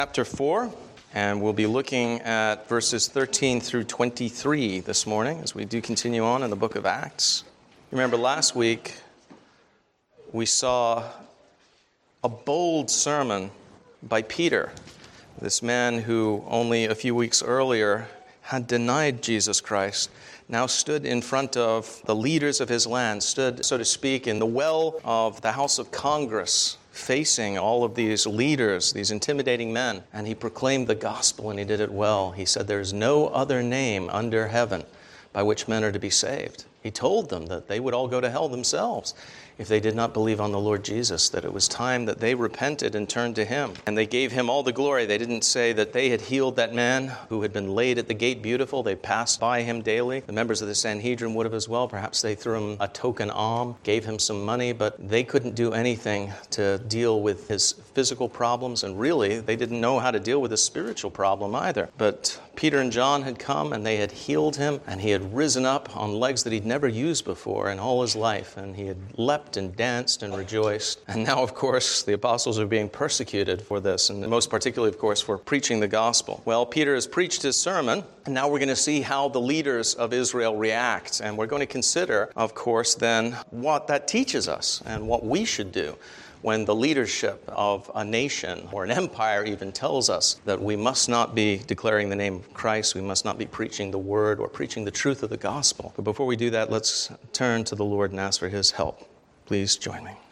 Chapter 4, and we'll be looking at verses 13 through 23 this morning as we do continue on in the book of Acts. Remember last week we saw a bold sermon by Peter, this man who only a few weeks earlier had denied Jesus Christ, now stood in front of the leaders of his land, stood, so to speak, in the well of the House of Congress, facing all of these leaders, these intimidating men, and he proclaimed the gospel, and he did it well. He said, "There's no other name under heaven by which men are to be saved." He told them that they would all go to hell themselves if they did not believe on the Lord Jesus, that it was time that they repented and turned to him. And they gave him all the glory. They didn't say that they had healed that man who had been laid at the gate beautiful. They passed by him daily. The members of the Sanhedrin would have as well. Perhaps they threw him a token alms, gave him some money, but they couldn't do anything to deal with his physical problems. And really, they didn't know how to deal with his spiritual problem either. But Peter and John had come and they had healed him, and he had risen up on legs that he'd never used before in all his life, and he had leapt and danced and rejoiced. And now, of course, the apostles are being persecuted for this, and most particularly, of course, for preaching the gospel. Well, Peter has preached his sermon, and now we're going to see how the leaders of Israel react, and we're going to consider, of course, then what that teaches us and what we should do when the leadership of a nation or an empire even tells us that we must not be declaring the name of Christ, we must not be preaching the word or preaching the truth of the gospel. But before we do that, let's turn to the Lord and ask for his help. Please join me.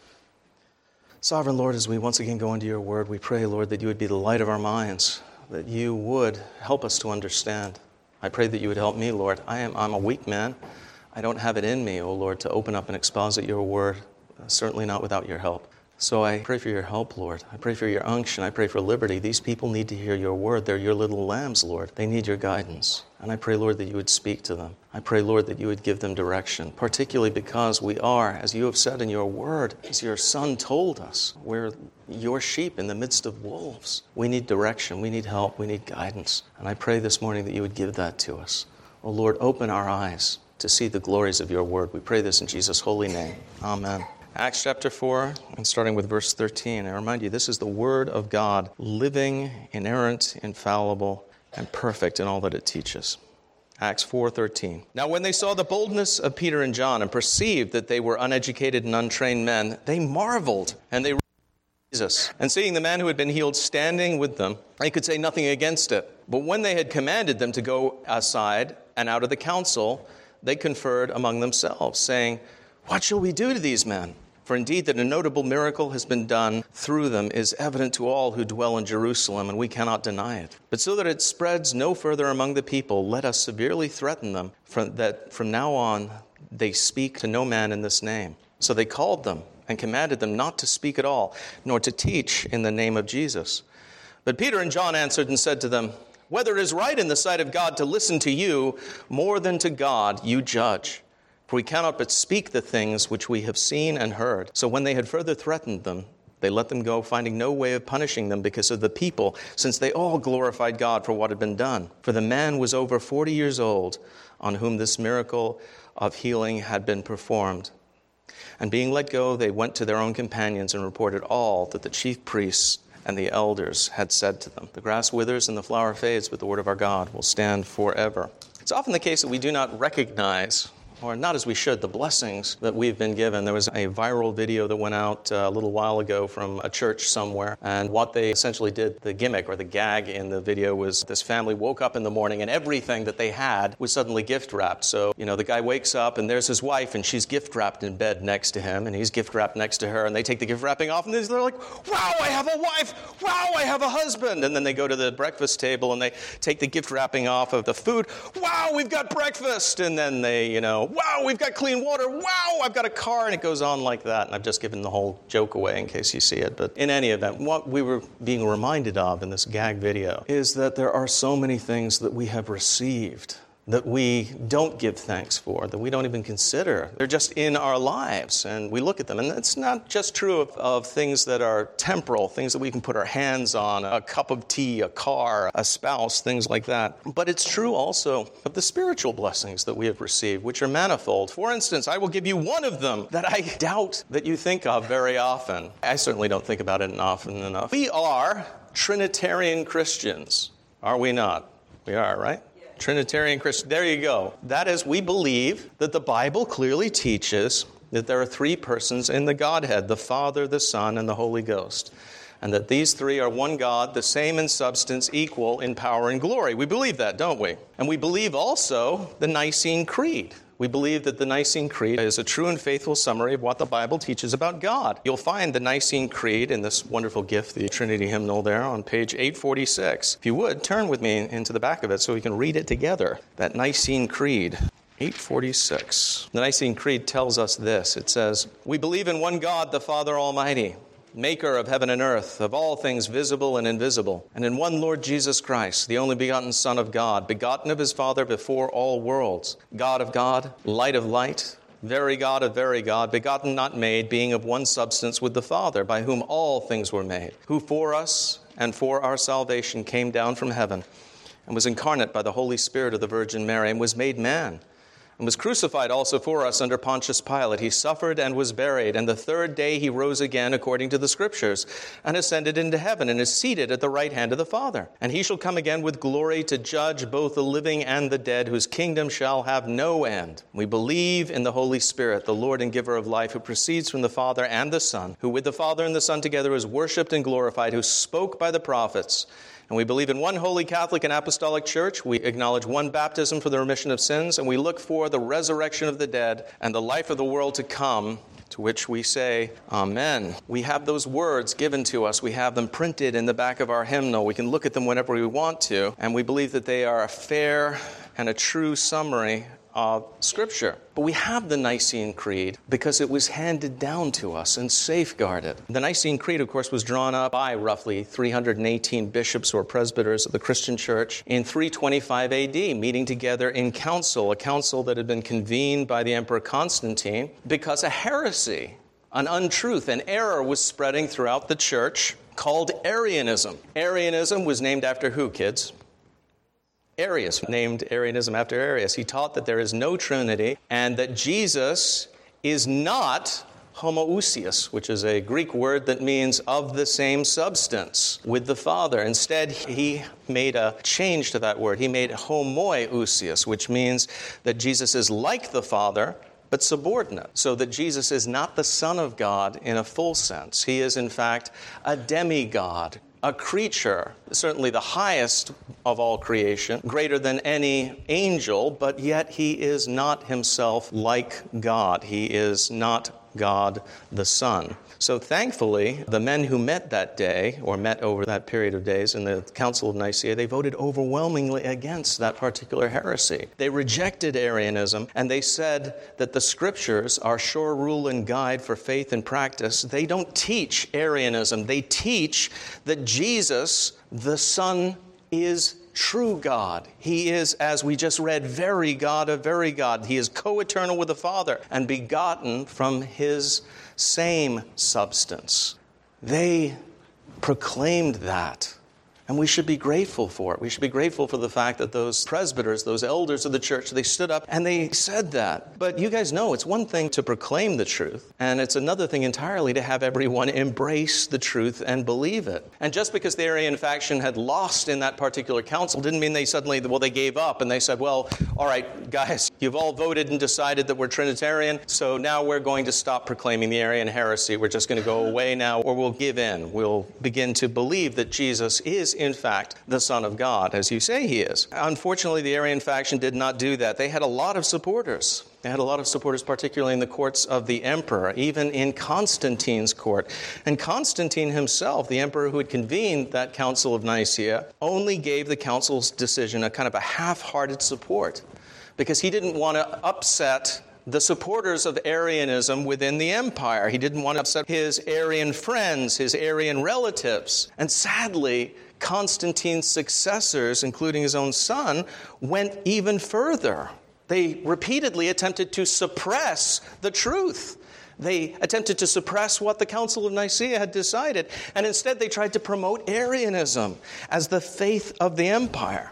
Sovereign Lord, as we once again go into your word, we pray, Lord, that you would be the light of our minds, that you would help us to understand. I pray that you would help me, Lord. I'm a weak man. I don't have it in me, O Lord, to open up and exposit your word, certainly not without your help. So I pray for your help, Lord. I pray for your unction. I pray for liberty. These people need to hear your word. They're your little lambs, Lord. They need your guidance. And I pray, Lord, that you would speak to them. I pray, Lord, that you would give them direction, particularly because we are, as you have said in your word, as your Son told us, we're your sheep in the midst of wolves. We need direction. We need help. We need guidance. And I pray this morning that you would give that to us. Oh, Lord, open our eyes to see the glories of your word. We pray this in Jesus' holy name. Amen. Acts chapter 4, and starting with verse 13. I remind you, this is the word of God, living, inerrant, infallible, and perfect in all that it teaches. Acts 4:13. Now when they saw the boldness of Peter and John and perceived that they were uneducated and untrained men, they marveled, and they Jesus. And seeing the man who had been healed standing with them, they could say nothing against it. But when they had commanded them to go aside and out of the council, they conferred among themselves, saying, "What shall we do to these men? For indeed that a notable miracle has been done through them is evident to all who dwell in Jerusalem, and we cannot deny it. But so that it spreads no further among the people, let us severely threaten them that from now on they speak to no man in this name." So they called them and commanded them not to speak at all, nor to teach in the name of Jesus. But Peter and John answered and said to them, "Whether it is right in the sight of God to listen to you more than to God, you judge. For we cannot but speak the things which we have seen and heard." So when they had further threatened them, they let them go, finding no way of punishing them because of the people, since they all glorified God for what had been done. For the man was over 40 years old, on whom this miracle of healing had been performed. And being let go, they went to their own companions and reported all that the chief priests and the elders had said to them. The grass withers and the flower fades, but the word of our God will stand forever. It's often the case that we do not recognize, or not as we should, the blessings that we've been given. There was a viral video that went out a little while ago from a church somewhere, and what they essentially did, the gimmick or the gag in the video was this family woke up in the morning and everything that they had was suddenly gift wrapped. So, the guy wakes up and there's his wife and she's gift wrapped in bed next to him and he's gift wrapped next to her, and they take the gift wrapping off and they're like, "Wow, I have a wife! Wow, I have a husband!" And then they go to the breakfast table and they take the gift wrapping off of the food. "Wow, we've got breakfast!" And then they, "Wow, we've got clean water. Wow, I've got a car." And it goes on like that. And I've just given the whole joke away in case you see it. But in any event, what we were being reminded of in this gag video is that there are so many things that we have received that we don't give thanks for, that we don't even consider. They're just in our lives, and we look at them. And it's not just true of things that are temporal, things that we can put our hands on, a cup of tea, a car, a spouse, things like that. But it's true also of the spiritual blessings that we have received, which are manifold. For instance, I will give you one of them that I doubt that you think of very often. I certainly don't think about it often enough. We are Trinitarian Christians, are we not? We are, right? Trinitarian Christian. There you go. That is, we believe that the Bible clearly teaches that there are three persons in the Godhead, the Father, the Son, and the Holy Ghost. And that these three are one God, the same in substance, equal in power and glory. We believe that, don't we? And we believe also the Nicene Creed. We believe that the Nicene Creed is a true and faithful summary of what the Bible teaches about God. You'll find the Nicene Creed in this wonderful gift, the Trinity hymnal there on page 846. If you would, turn with me into the back of it so we can read it together. That Nicene Creed. 846. The Nicene Creed tells us this. It says, "We believe in one God, the Father Almighty, maker of heaven and earth, of all things visible and invisible, and in one Lord Jesus Christ, the only begotten Son of God, begotten of his Father before all worlds, God of God, light of light, very God of very God, begotten not made, being of one substance with the Father, by whom all things were made, who for us and for our salvation came down from heaven, and was incarnate by the Holy Spirit of the Virgin Mary, and was made man, and was crucified also for us under Pontius Pilate. He suffered and was buried, and the third day he rose again according to the Scriptures, and ascended into heaven, and is seated at the right hand of the Father. And he shall come again with glory to judge both the living and the dead, whose kingdom shall have no end. We believe in the Holy Spirit, the Lord and giver of life, who proceeds from the Father and the Son, who with the Father and the Son together is worshipped and glorified, who spoke by the prophets. And we believe in one holy Catholic and Apostolic Church. We acknowledge one baptism for the remission of sins, and we look for the resurrection of the dead and the life of the world to come, to which we say, Amen. We have those words given to us. We have them printed in the back of our hymnal. We can look at them whenever we want to, and we believe that they are a fair and a true summary of Scripture. But we have the Nicene Creed because it was handed down to us and safeguarded. The Nicene Creed, of course, was drawn up by roughly 318 bishops or presbyters of the Christian Church in 325 AD, meeting together in council, a council that had been convened by the Emperor Constantine because a heresy, an untruth, an error was spreading throughout the church called Arianism. Arianism was named after who, kids? Arius, named Arianism after Arius. He taught that there is no Trinity and that Jesus is not homoousios, which is a Greek word that means of the same substance with the Father. Instead, he made a change to that word. He made homoousios, which means that Jesus is like the Father, but subordinate, so that Jesus is not the Son of God in a full sense. He is, in fact, a demigod, a creature, certainly the highest of all creation, greater than any angel, but yet he is not himself like God. He is not God the Son. So thankfully, the men who met that day, or met over that period of days in the Council of Nicaea, they voted overwhelmingly against that particular heresy. They rejected Arianism, and they said that the Scriptures are sure rule and guide for faith and practice. They don't teach Arianism. They teach that Jesus, the Son, is true God. He is, as we just read, very God of very God. He is co-eternal with the Father and begotten from his same substance. They proclaimed that, and we should be grateful for it. We should be grateful for the fact that those presbyters, those elders of the church, they stood up and they said that. But you guys know it's one thing to proclaim the truth, and it's another thing entirely to have everyone embrace the truth and believe it. And just because the Arian faction had lost in that particular council didn't mean they suddenly, they gave up and they said, well, all right, guys, you've all voted and decided that we're Trinitarian, so now we're going to stop proclaiming the Arian heresy. We're just going to go away now, or we'll give in. We'll begin to believe that Jesus is, in fact, the Son of God, as you say he is. Unfortunately, the Arian faction did not do that. They had a lot of supporters. They had a lot of supporters, particularly in the courts of the emperor, even in Constantine's court. And Constantine himself, the emperor who had convened that Council of Nicaea, only gave the council's decision a kind of a half-hearted support because he didn't want to upset the supporters of Arianism within the empire. He didn't want to upset his Arian friends, his Arian relatives. And sadly, Constantine's successors, including his own son, went even further. They repeatedly attempted to suppress the truth. They attempted to suppress what the Council of Nicaea had decided, and instead they tried to promote Arianism as the faith of the empire.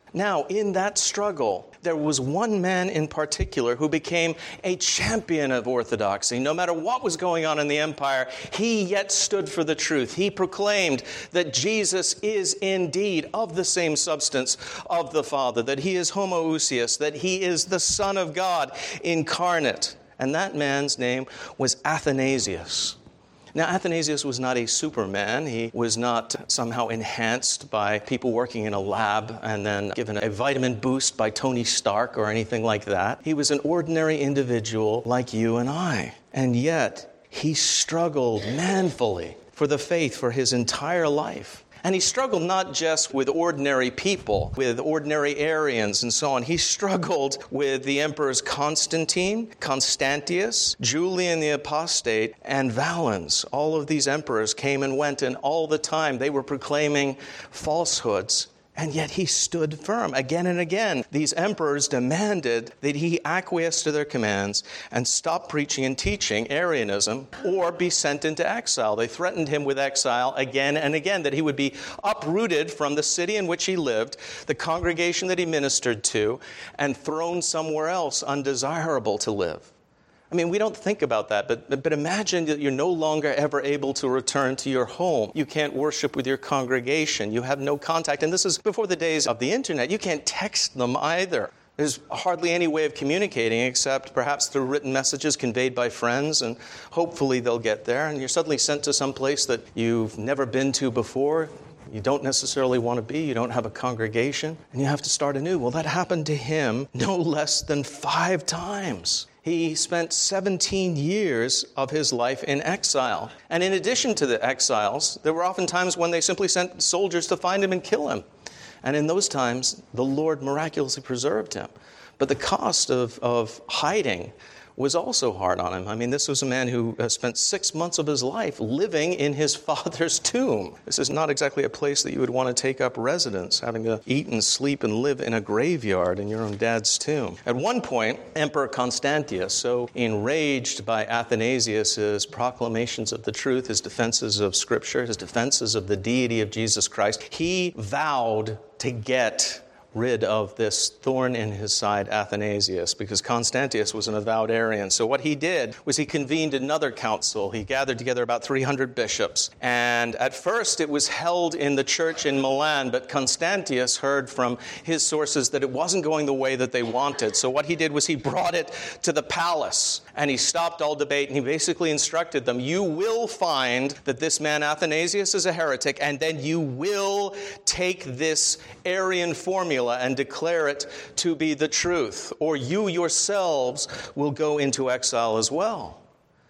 Now, in that struggle, there was one man in particular who became a champion of orthodoxy. No matter what was going on in the empire, he yet stood for the truth. He proclaimed that Jesus is indeed of the same substance of the Father, that he is homoousios, that he is the Son of God incarnate. And that man's name was Athanasius. Now, Athanasius was not a superman. He was not somehow enhanced by people working in a lab and then given a vitamin boost by Tony Stark or anything like that. He was an ordinary individual like you and I. And yet, he struggled manfully for the faith for his entire life. And he struggled not just with ordinary people, with ordinary Arians and so on. He struggled with the emperors Constantine, Constantius, Julian the Apostate, and Valens. All of these emperors came and went, and all the time they were proclaiming falsehoods. And yet he stood firm. Again and again, these emperors demanded that he acquiesce to their commands and stop preaching and teaching Arianism or be sent into exile. They threatened him with exile again and again, that he would be uprooted from the city in which he lived, the congregation that he ministered to, and thrown somewhere else undesirable to live. I mean, we don't think about that, but imagine that you're no longer ever able to return to your home. You can't worship with your congregation. You have no contact. And this is before the days of the internet. You can't text them either. There's hardly any way of communicating except perhaps through written messages conveyed by friends, and hopefully they'll get there. And you're suddenly sent to some place that you've never been to before. You don't necessarily want to be. You don't have a congregation, and you have to start anew. Well, that happened to him no less than 5 times. He spent 17 years of his life in exile. And in addition to the exiles, there were often times when they simply sent soldiers to find him and kill him. And in those times, the Lord miraculously preserved him. But the cost of hiding was also hard on him. I mean, this was a man who spent 6 months of his life living in his father's tomb. This is not exactly a place that you would want to take up residence, having to eat and sleep and live in a graveyard in your own dad's tomb. At one point, Emperor Constantius, so enraged by Athanasius' proclamations of the truth, his defenses of Scripture, his defenses of the deity of Jesus Christ, he vowed to get rid of this thorn in his side, Athanasius, because Constantius was an avowed Arian. So what he did was he convened another council. He gathered together about 300 bishops. And at first it was held in the church in Milan, but Constantius heard from his sources that it wasn't going the way that they wanted. So what he did was he brought it to the palace, and he stopped all debate, and he basically instructed them, you will find that this man Athanasius is a heretic, and then you will take this Arian formula and declare it to be the truth, or you yourselves will go into exile as well.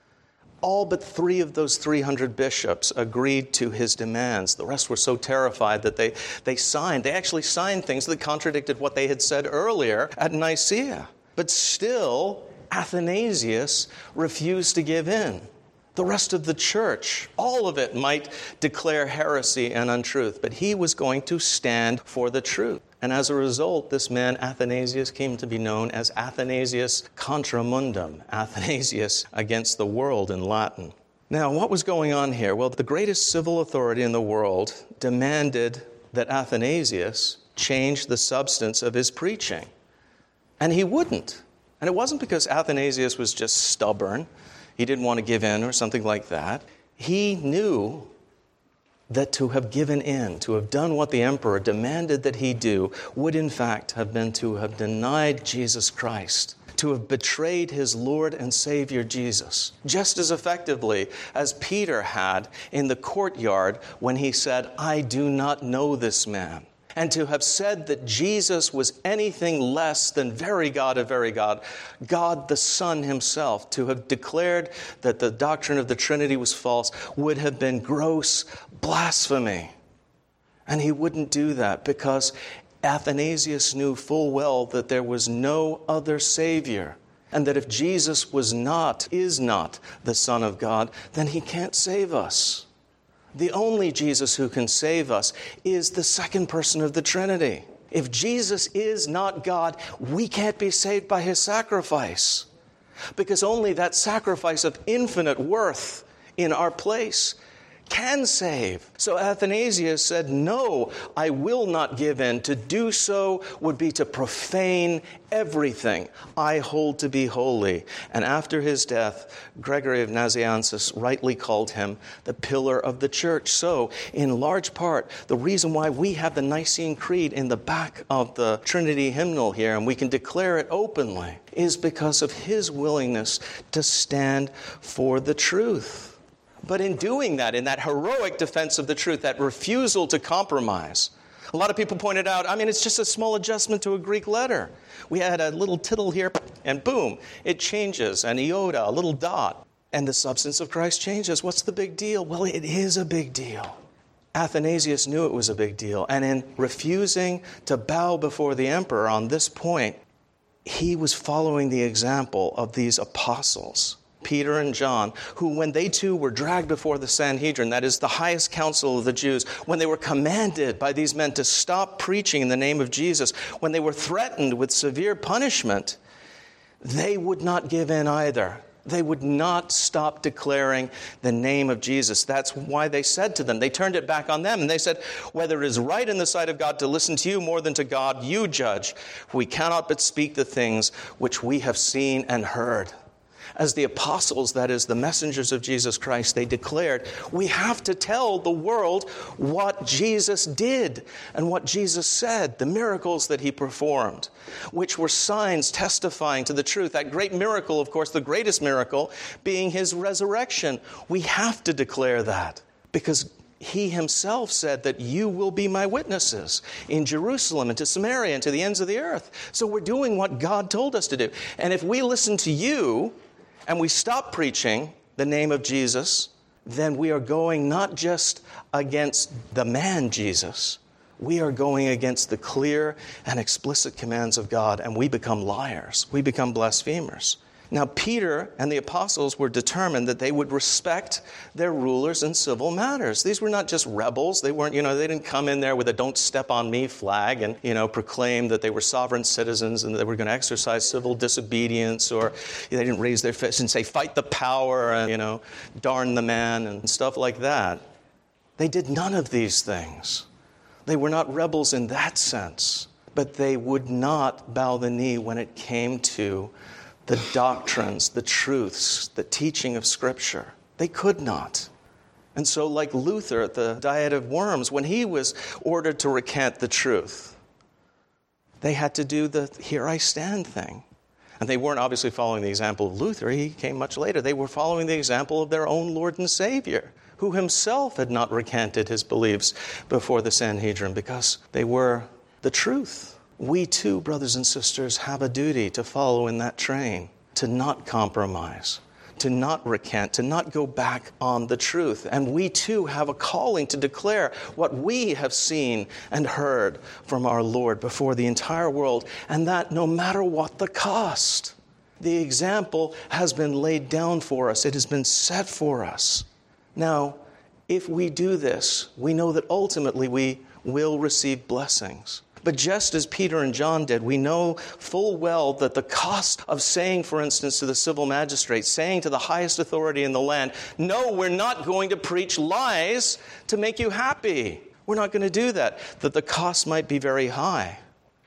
All but 3 of those 300 bishops agreed to his demands. The rest were so terrified that they actually signed things that contradicted what they had said earlier at Nicaea. But still, Athanasius refused to give in. The rest of the church, all of it, might declare heresy and untruth, but he was going to stand for the truth. And as a result, this man Athanasius came to be known as Athanasius contra mundum, Athanasius against the world in Latin. Now, what was going on here? Well, the greatest civil authority in the world demanded that Athanasius change the substance of his preaching. And he wouldn't. And it wasn't because Athanasius was just stubborn. He didn't want to give in or something like that. He knew that to have given in, to have done what the emperor demanded that he do, would in fact have been to have denied Jesus Christ, to have betrayed his Lord and Savior Jesus, just as effectively as Peter had in the courtyard when he said, I do not know this man. And to have said that Jesus was anything less than very God of very God, God the Son himself, to have declared that the doctrine of the Trinity was false, would have been gross blasphemy. And he wouldn't do that because Athanasius knew full well that there was no other Savior, and that if Jesus is not the Son of God, then he can't save us. The only Jesus who can save us is the second person of the Trinity. If Jesus is not God, we can't be saved by his sacrifice, because only that sacrifice of infinite worth in our place can save. So Athanasius said, no, I will not give in. To do so would be to profane everything I hold to be holy. And after his death, Gregory of Nazianzus rightly called him the pillar of the church. So, in large part, the reason why we have the Nicene Creed in the back of the Trinity hymnal here, and we can declare it openly, is because of his willingness to stand for the truth. But in doing that, in that heroic defense of the truth, that refusal to compromise, a lot of people pointed out, it's just a small adjustment to a Greek letter. We had a little tittle here, and boom, it changes, an iota, a little dot, and the substance of Christ changes. What's the big deal? Well, it is a big deal. Athanasius knew it was a big deal, and in refusing to bow before the emperor on this point, he was following the example of these apostles, Peter and John, who when they too were dragged before the Sanhedrin, that is the highest council of the Jews, when they were commanded by these men to stop preaching in the name of Jesus, when they were threatened with severe punishment, they would not give in either. They would not stop declaring the name of Jesus. That's why they said to them, they turned it back on them, and they said, whether it is right in the sight of God to listen to you more than to God, you judge. We cannot but speak the things which we have seen and heard. As the apostles, that is, the messengers of Jesus Christ, they declared, we have to tell the world what Jesus did and what Jesus said, the miracles that he performed, which were signs testifying to the truth. That great miracle, of course, the greatest miracle, being his resurrection. We have to declare that because he himself said that you will be my witnesses in Jerusalem and to Samaria and to the ends of the earth. So we're doing what God told us to do. And if we listen to you, and we stop preaching the name of Jesus, then we are going not just against the man Jesus, we are going against the clear and explicit commands of God, and we become liars. We become blasphemers. Now, Peter and the apostles were determined that they would respect their rulers in civil matters. These were not just rebels. They weren't, they didn't come in there with a don't step on me flag and, proclaim that they were sovereign citizens and they were going to exercise civil disobedience, or they didn't raise their fist and say, fight the power and, darn the man and stuff like that. They did none of these things. They were not rebels in that sense, but they would not bow the knee when it came to the doctrines, the truths, the teaching of Scripture. They could not. And so like Luther at the Diet of Worms, when he was ordered to recant the truth, they had to do the here I stand thing. And they weren't obviously following the example of Luther. He came much later. They were following the example of their own Lord and Savior, who himself had not recanted his beliefs before the Sanhedrin because they were the truth. We too, brothers and sisters, have a duty to follow in that train, to not compromise, to not recant, to not go back on the truth. And we too have a calling to declare what we have seen and heard from our Lord before the entire world, and that no matter what the cost. The example has been laid down for us. It has been set for us. Now, if we do this, we know that ultimately we will receive blessings. But just as Peter and John did, we know full well that the cost of saying, for instance, to the civil magistrate, saying to the highest authority in the land, no, we're not going to preach lies to make you happy. We're not going to do that. That the cost might be very high.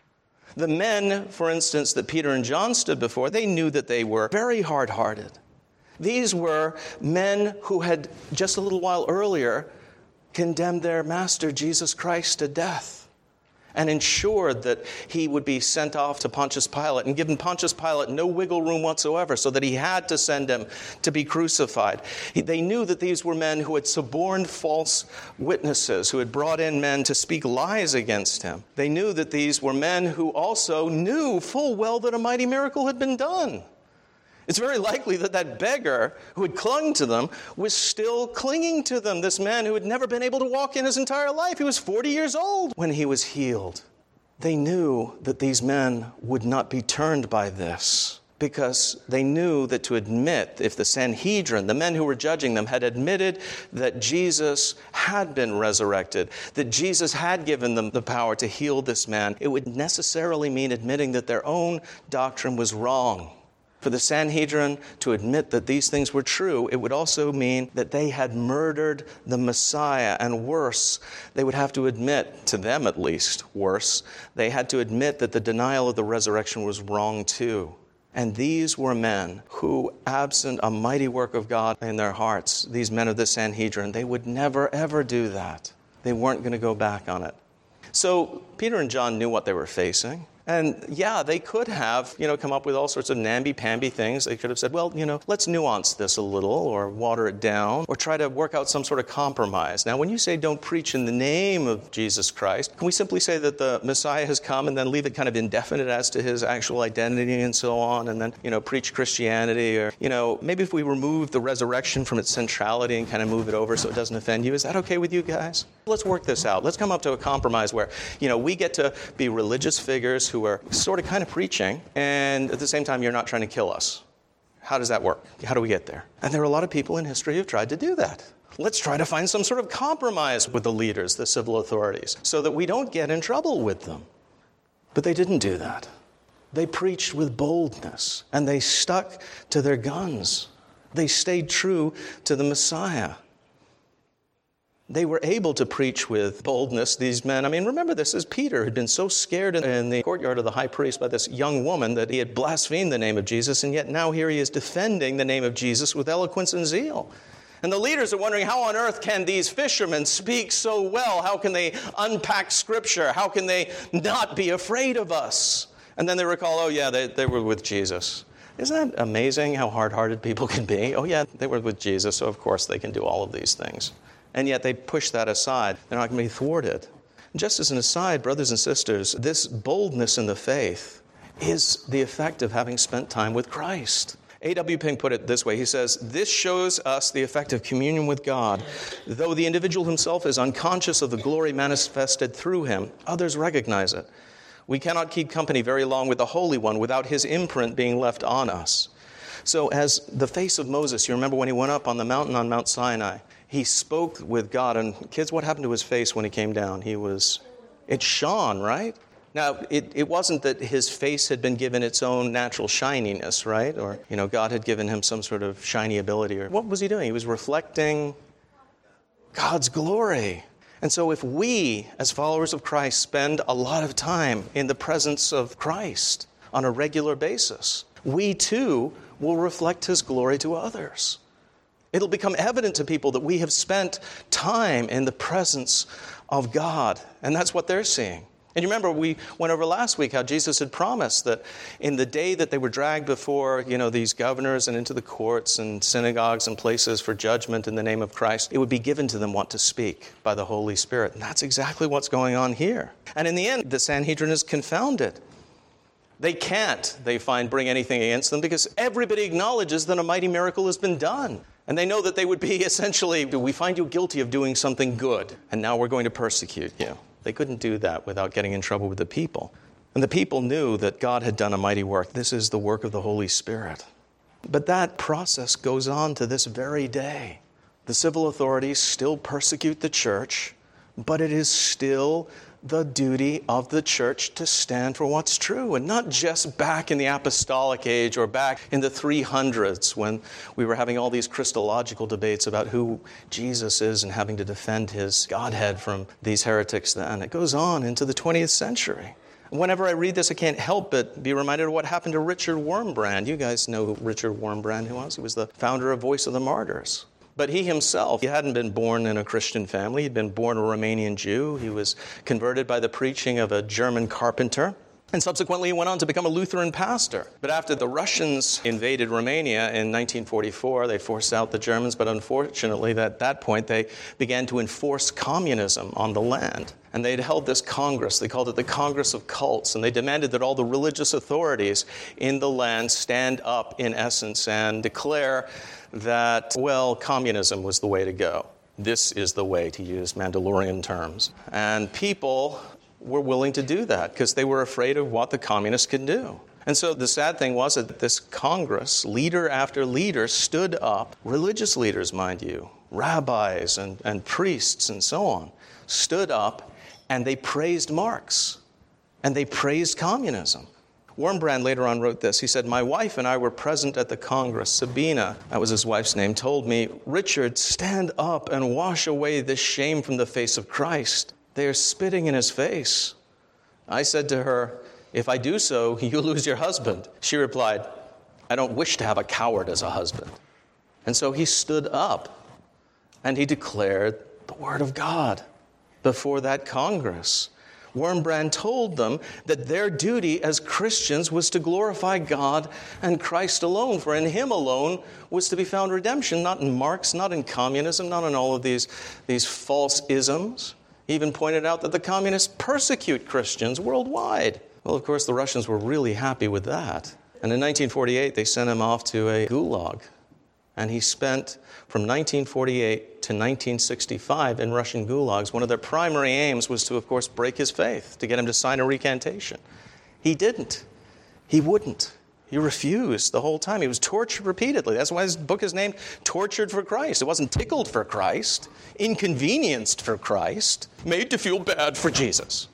The men, for instance, that Peter and John stood before, they knew that they were very hard-hearted. These were men who had, just a little while earlier, condemned their master, Jesus Christ, to death, and ensured that he would be sent off to Pontius Pilate, and given Pontius Pilate no wiggle room whatsoever, so that he had to send him to be crucified. They knew that these were men who had suborned false witnesses, who had brought in men to speak lies against him. They knew that these were men who also knew full well that a mighty miracle had been done. It's very likely that that beggar who had clung to them was still clinging to them. This man who had never been able to walk in his entire life. He was 40 years old when he was healed. They knew that these men would not be turned by this, because they knew that to admit, if the Sanhedrin, the men who were judging them, had admitted that Jesus had been resurrected, that Jesus had given them the power to heal this man, it would necessarily mean admitting that their own doctrine was wrong. For the Sanhedrin to admit that these things were true, it would also mean that they had murdered the Messiah. And worse, they would have to admit, to them at least, worse, they had to admit that the denial of the resurrection was wrong too. And these were men who, absent a mighty work of God in their hearts, these men of the Sanhedrin, they would never, ever do that. They weren't going to go back on it. So Peter and John knew what they were facing. And yeah, they could have, come up with all sorts of namby-pamby things. They could have said, well, let's nuance this a little or water it down or try to work out some sort of compromise. Now, when you say don't preach in the name of Jesus Christ, can we simply say that the Messiah has come and then leave it kind of indefinite as to his actual identity and so on and then, preach Christianity or, maybe if we remove the resurrection from its centrality and kind of move it over so it doesn't offend you, is that okay with you guys? Let's work this out. Let's come up to a compromise where, we get to be religious figures who are sort of kind of preaching, and at the same time, you're not trying to kill us. How does that work? How do we get there? And there are a lot of people in history who've tried to do that. Let's try to find some sort of compromise with the leaders, the civil authorities, so that we don't get in trouble with them. But they didn't do that. They preached with boldness, and they stuck to their guns. They stayed true to the Messiah. They were able to preach with boldness, these men. Remember this is Peter, who'd been so scared in the courtyard of the high priest by this young woman that he had blasphemed the name of Jesus, and yet now here he is defending the name of Jesus with eloquence and zeal. And the leaders are wondering, how on earth can these fishermen speak so well? How can they unpack Scripture? How can they not be afraid of us? And then they recall, oh yeah, they were with Jesus. Isn't that amazing how hard-hearted people can be? Oh yeah, they were with Jesus, so of course they can do all of these things. And yet they push that aside. They're not going to be thwarted. And just as an aside, brothers and sisters, this boldness in the faith is the effect of having spent time with Christ. A.W. Pink put it this way. He says, this shows us the effect of communion with God. Though the individual himself is unconscious of the glory manifested through him, others recognize it. We cannot keep company very long with the Holy One without his imprint being left on us. So as the face of Moses, you remember when he went up on the mountain on Mount Sinai, he spoke with God, and kids, what happened to his face when he came down? It shone, right? Now, it wasn't that his face had been given its own natural shininess, right? Or, God had given him some sort of shiny ability. Or what was he doing? He was reflecting God's glory. And so if we, as followers of Christ, spend a lot of time in the presence of Christ on a regular basis, we too will reflect his glory to others. It'll become evident to people that we have spent time in the presence of God. And that's what they're seeing. And you remember we went over last week how Jesus had promised that in the day that they were dragged before, these governors and into the courts and synagogues and places for judgment in the name of Christ, it would be given to them what to speak by the Holy Spirit. And that's exactly what's going on here. And in the end, the Sanhedrin is confounded. They can't, they find, bring anything against them because everybody acknowledges that a mighty miracle has been done. And they know that they would be essentially, we find you guilty of doing something good, and now we're going to persecute you. They couldn't do that without getting in trouble with the people. And the people knew that God had done a mighty work. This is the work of the Holy Spirit. But that process goes on to this very day. The civil authorities still persecute the church, but it is still the duty of the church to stand for what's true, and not just back in the apostolic age or back in the 300s when we were having all these Christological debates about who Jesus is and having to defend his Godhead from these heretics then. It goes on into the 20th century. Whenever I read this, I can't help but be reminded of what happened to Richard Wurmbrand. You guys know who Richard Wurmbrand was. He was the founder of Voice of the Martyrs. But he himself, he hadn't been born in a Christian family. He'd been born a Romanian Jew. He was converted by the preaching of a German carpenter. And subsequently, he went on to become a Lutheran pastor. But after the Russians invaded Romania in 1944, they forced out the Germans. But unfortunately, at that point, they began to enforce communism on the land. And they'd held this Congress. They called it the Congress of Cults. And they demanded that all the religious authorities in the land stand up, in essence, and declare that, communism was the way to go. This is the way, to use Mandalorian terms. And people were willing to do that because they were afraid of what the communists could do. And so the sad thing was that this Congress, leader after leader, stood up, religious leaders, mind you, rabbis and priests and so on, stood up and they praised Marx and they praised communism. Wurmbrand later on wrote this. He said, "My wife and I were present at the Congress. Sabina, that was his wife's name, told me, 'Richard, stand up and wash away this shame from the face of Christ. They are spitting in his face.' I said to her, 'If I do so, you lose your husband.' She replied, 'I don't wish to have a coward as a husband.'" And so he stood up and he declared the word of God before that Congress. Wurmbrand told them that their duty as Christians was to glorify God and Christ alone, for in him alone was to be found redemption, not in Marx, not in communism, not in all of these false isms. He even pointed out that the communists persecute Christians worldwide. Well, of course, the Russians were really happy with that. And in 1948, they sent him off to a gulag. And he spent from 1948 to 1965 in Russian gulags. One of their primary aims was to, of course, break his faith, to get him to sign a recantation. He didn't. He wouldn't. He refused the whole time. He was tortured repeatedly. That's why his book is named Tortured for Christ. It wasn't tickled for Christ, inconvenienced for Christ, made to feel bad for Jesus.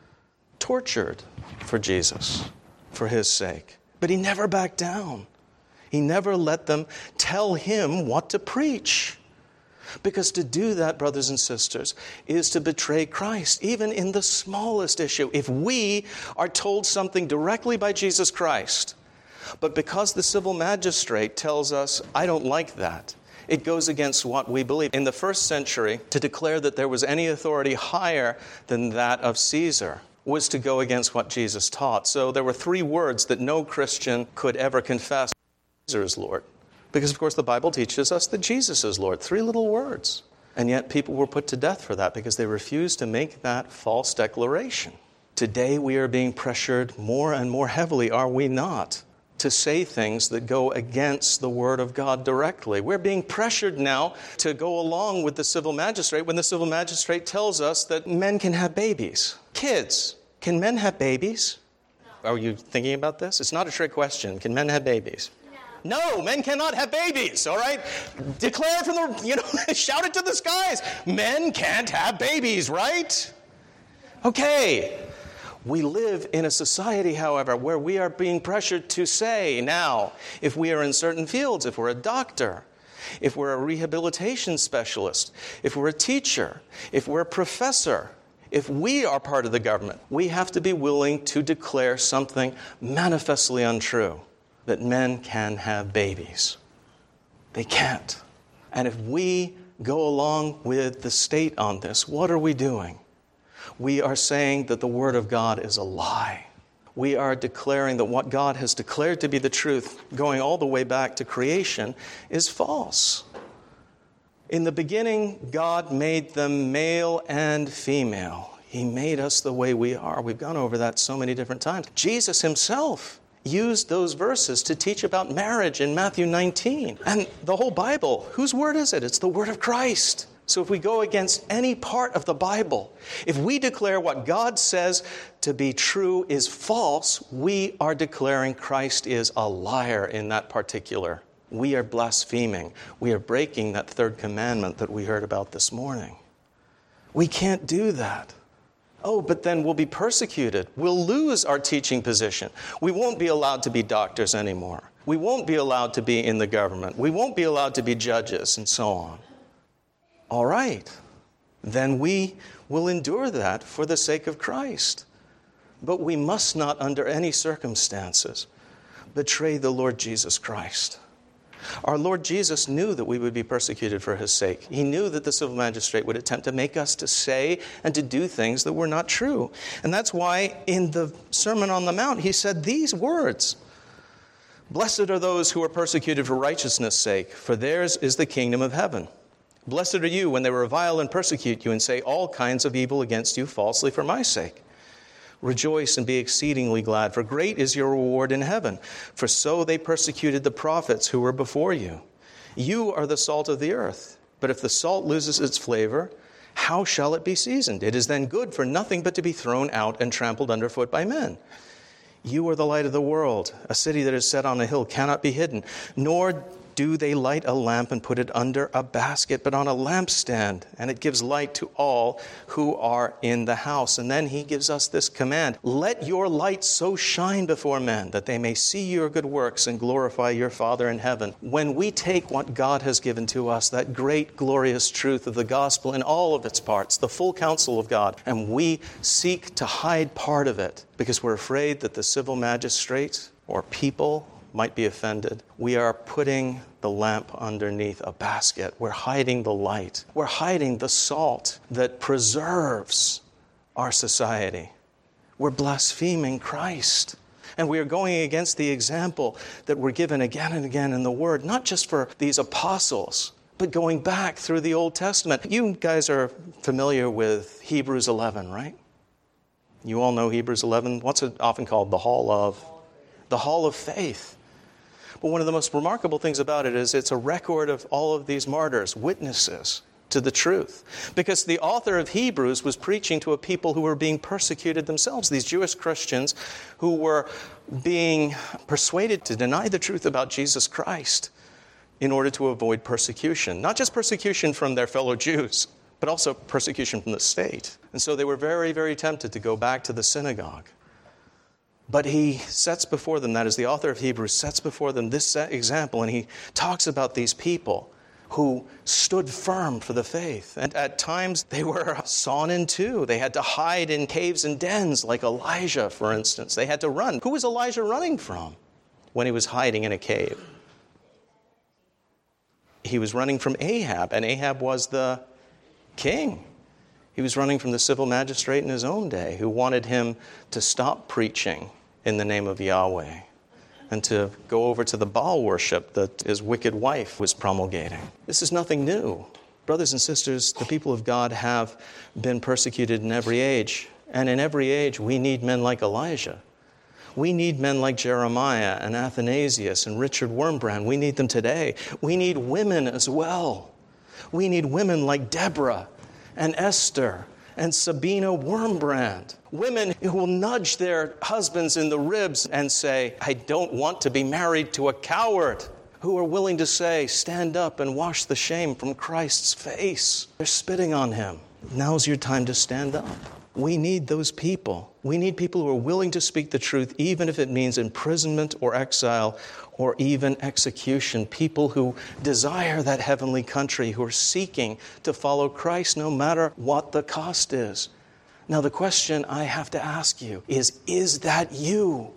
Tortured for Jesus, for his sake. But he never backed down. He never let them tell him what to preach. Because to do that, brothers and sisters, is to betray Christ, even in the smallest issue. If we are told something directly by Jesus Christ, but because the civil magistrate tells us, I don't like that, it goes against what we believe. In the first century, to declare that there was any authority higher than that of Caesar was to go against what Jesus taught. So there were 3 words that no Christian could ever confess. Caesar is Lord. Because, of course, the Bible teaches us that Jesus is Lord. 3 little words. And yet people were put to death for that because they refused to make that false declaration. Today we are being pressured more and more heavily, are we not, to say things that go against the Word of God directly. We're being pressured now to go along with the civil magistrate when the civil magistrate tells us that men can have babies. Kids, can men have babies? No. Are you thinking about this? It's not a trick question. Can men have babies? No, men cannot have babies, all right? Declare from the, shout it to the skies. Men can't have babies, right? Okay. We live in a society, however, where we are being pressured to say now, if we are in certain fields, if we're a doctor, if we're a rehabilitation specialist, if we're a teacher, if we're a professor, if we are part of the government, we have to be willing to declare something manifestly untrue. That men can have babies. They can't. And if we go along with the state on this, what are we doing? We are saying that the Word of God is a lie. We are declaring that what God has declared to be the truth, going all the way back to creation, is false. In the beginning, God made them male and female. He made us the way we are. We've gone over that so many different times. Jesus himself used those verses to teach about marriage in Matthew 19. And the whole Bible, whose word is it? It's the word of Christ. So if we go against any part of the Bible, if we declare what God says to be true is false, we are declaring Christ is a liar in that particular. We are blaspheming. We are breaking that 3rd commandment that we heard about this morning. We can't do that. Oh, but then we'll be persecuted. We'll lose our teaching position. We won't be allowed to be doctors anymore. We won't be allowed to be in the government. We won't be allowed to be judges and so on. All right. Then we will endure that for the sake of Christ. But we must not, under any circumstances, betray the Lord Jesus Christ. Our Lord Jesus knew that we would be persecuted for his sake. He knew that the civil magistrate would attempt to make us to say and to do things that were not true. And that's why in the Sermon on the Mount, he said these words, "Blessed are those who are persecuted for righteousness' sake, for theirs is the kingdom of heaven. Blessed are you when they revile and persecute you and say all kinds of evil against you falsely for my sake. Rejoice and be exceedingly glad, for great is your reward in heaven. For so they persecuted the prophets who were before you. You are the salt of the earth. But if the salt loses its flavor, how shall it be seasoned? It is then good for nothing but to be thrown out and trampled underfoot by men. You are the light of the world. A city that is set on a hill cannot be hidden. Nor do they light a lamp and put it under a basket, but on a lampstand, and it gives light to all who are in the house. And then he gives us this command: let your light so shine before men that they may see your good works and glorify your Father in heaven. When we take what God has given to us, that great glorious truth of the gospel in all of its parts, the full counsel of God, and we seek to hide part of it because we're afraid that the civil magistrate or people might be offended, we are putting the lamp underneath a basket. We're hiding the light. We're hiding the salt that preserves our society. We're blaspheming Christ. And we are going against the example that we're given again and again in the Word, not just for these apostles, but going back through the Old Testament. You guys are familiar with Hebrews 11, right? You all know Hebrews 11. What's it often called? The Hall of Faith. But one of the most remarkable things about it is it's a record of all of these martyrs, witnesses to the truth. Because the author of Hebrews was preaching to a people who were being persecuted themselves, these Jewish Christians who were being persuaded to deny the truth about Jesus Christ in order to avoid persecution. Not just persecution from their fellow Jews, but also persecution from the state. And so they were very, very tempted to go back to the synagogue. But he sets before them, that is, the author of Hebrews sets before them this example, and he talks about these people who stood firm for the faith. And at times they were sawn in two. They had to hide in caves and dens, like Elijah, for instance. They had to run. Who was Elijah running from when he was hiding in a cave? He was running from Ahab, and Ahab was the king. He was running from the civil magistrate in his own day who wanted him to stop preaching in the name of Yahweh and to go over to the Baal worship that his wicked wife was promulgating. This is nothing new. Brothers and sisters, the people of God have been persecuted in every age. And in every age, we need men like Elijah. We need men like Jeremiah and Athanasius and Richard Wurmbrand. We need them today. We need women as well. We need women like Deborah and Esther and Sabina Wurmbrand. Women who will nudge their husbands in the ribs and say, I don't want to be married to a coward. Who are willing to say, stand up and wash the shame from Christ's face. They're spitting on him. Now's your time to stand up. We need those people. We need people who are willing to speak the truth, even if it means imprisonment or exile or even execution. People who desire that heavenly country, who are seeking to follow Christ no matter what the cost is. Now, the question I have to ask you is that you?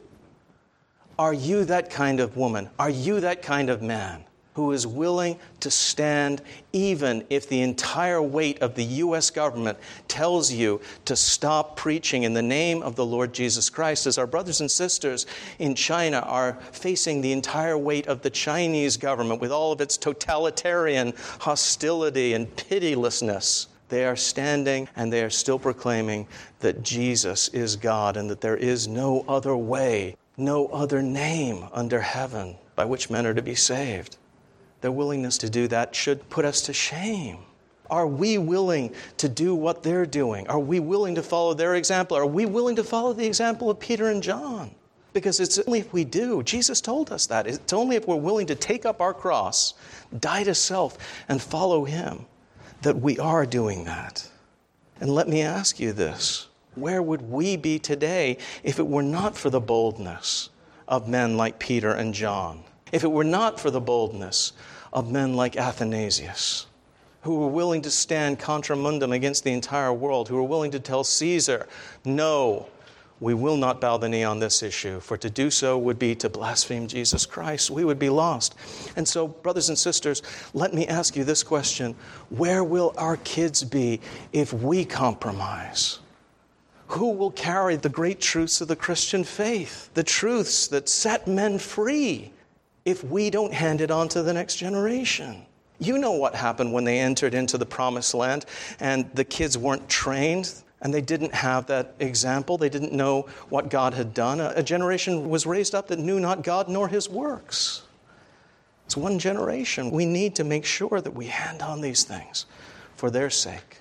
Are you that kind of woman? Are you that kind of man who is willing to stand even if the entire weight of the U.S. government tells you to stop preaching in the name of the Lord Jesus Christ, as our brothers and sisters in China are facing the entire weight of the Chinese government with all of its totalitarian hostility and pitilessness? They are standing and they are still proclaiming that Jesus is God and that there is no other way, no other name under heaven by which men are to be saved. Their willingness to do that should put us to shame. Are we willing to do what they're doing? Are we willing to follow their example? Are we willing to follow the example of Peter and John? Because it's only if we do, Jesus told us that, it's only if we're willing to take up our cross, die to self, and follow him, that we are doing that. And let me ask you this. Where would we be today if it were not for the boldness of men like Peter and John? If it were not for the boldness of men like Athanasius, who were willing to stand contra mundum against the entire world, who were willing to tell Caesar, no, we will not bow the knee on this issue, for to do so would be to blaspheme Jesus Christ. We would be lost. And so, brothers and sisters, let me ask you this question. Where will our kids be if we compromise? Who will carry the great truths of the Christian faith, the truths that set men free, if we don't hand it on to the next generation? You know what happened when they entered into the promised land and the kids weren't trained and they didn't have that example. They didn't know what God had done. A generation was raised up that knew not God nor his works. It's one generation. We need to make sure that we hand on these things for their sake.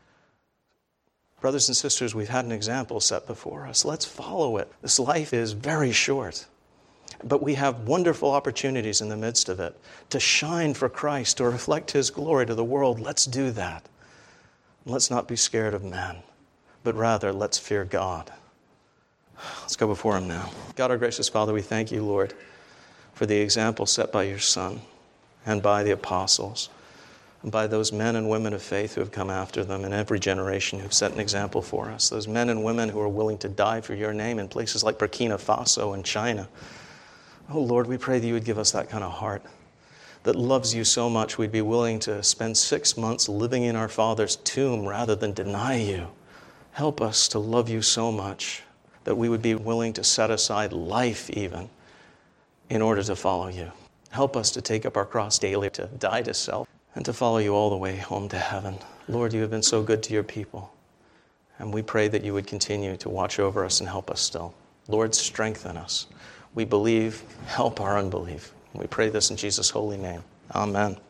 Brothers and sisters, we've had an example set before us. Let's follow it. This life is very short. But we have wonderful opportunities in the midst of it to shine for Christ, to reflect His glory to the world. Let's do that. Let's not be scared of man, but rather let's fear God. Let's go before Him now. God, our gracious Father, we thank You, Lord, for the example set by Your Son and by the apostles, and by those men and women of faith who have come after them in every generation who've set an example for us. Those men and women who are willing to die for Your name in places like Burkina Faso and China. Oh, Lord, we pray that You would give us that kind of heart that loves You so much we'd be willing to spend 6 months living in our Father's tomb rather than deny You. Help us to love You so much that we would be willing to set aside life even in order to follow You. Help us to take up our cross daily, to die to self, and to follow You all the way home to heaven. Lord, You have been so good to Your people, and we pray that You would continue to watch over us and help us still. Lord, strengthen us. We believe, help our unbelief. We pray this in Jesus' holy name. Amen.